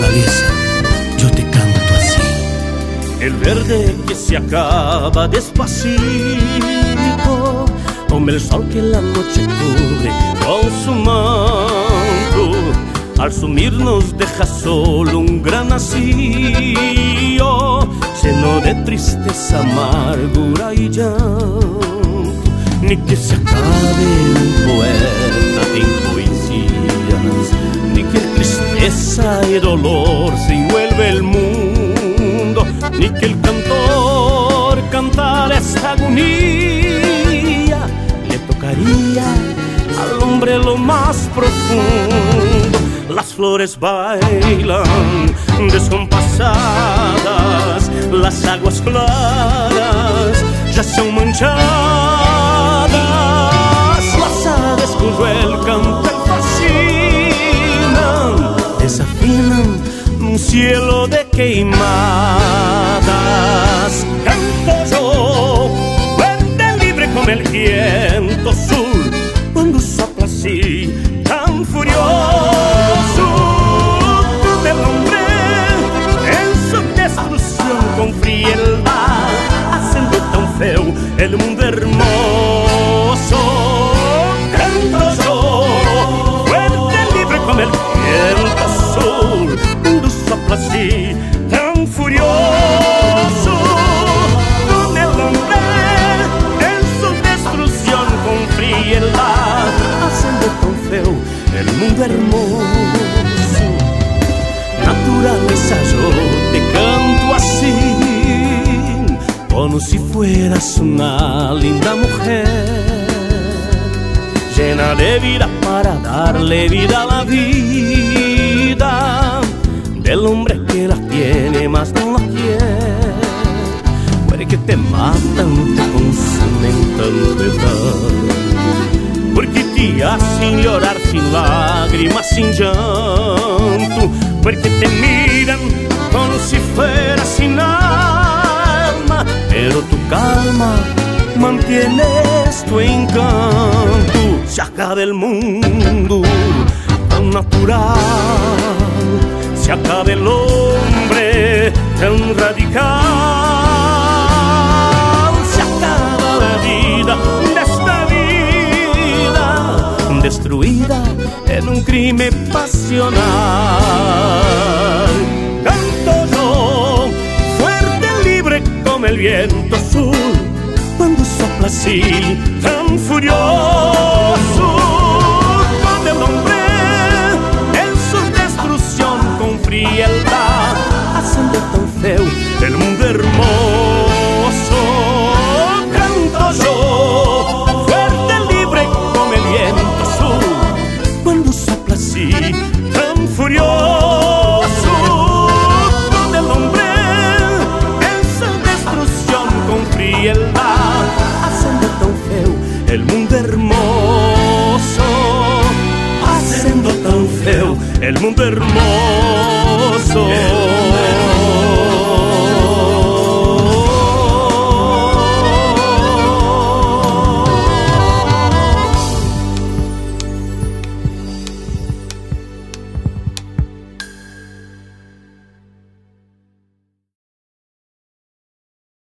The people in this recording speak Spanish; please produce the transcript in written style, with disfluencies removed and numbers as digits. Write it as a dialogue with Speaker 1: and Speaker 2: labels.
Speaker 1: naturaleza, yo te canto así.
Speaker 2: El verde que se acaba despacito, como el sol que la noche cubre con su manto. Al sumirnos deja solo un gran vacío, lleno de tristeza, amargura y llanto. Ni que se acabe un poeta en poesías, ni que tristeza y dolor se envuelve el mundo, ni que el cantor cantara esta agonía. Le tocaría al hombre lo más profundo. Las flores bailan descompasadas, las aguas claras ya son manchadas, las aves cuyo el canto fascinan desafinan un cielo de queimadas. Canto yo, fuerte libre como el viento sur, cuando sopla así tan furioso. Del hombre en su destrucción con frialdad, haciendo tan feo el mundo hermoso. Canto yo, fuerte libre como el viento sur, cuando sopla así tan furioso. Del hombre en su destrucción con frialdad, haciendo tan feo el mundo hermoso. Naturaleza, yo te canto así, como si fueras una linda mujer, llena de vida para darle vida a la vida del hombre que la tiene más no la quiere. Puede que te matan, te consumen tanta edad, porque te hacen llorar sin lágrimas, sin llanto, porque te miran como si fueras sin alma, pero tu calma mantienes tu encanto. Se acaba el mundo tan natural, se acaba el hombre tan radical, se acaba la vida de esta vida destruida en un crimen pasional. Canto yo, fuerte, libre como el viento sur, cuando sopla así tan furioso. Cuando el hombre en su destrucción con frialdad, haciendo tan feo el mundo hermoso.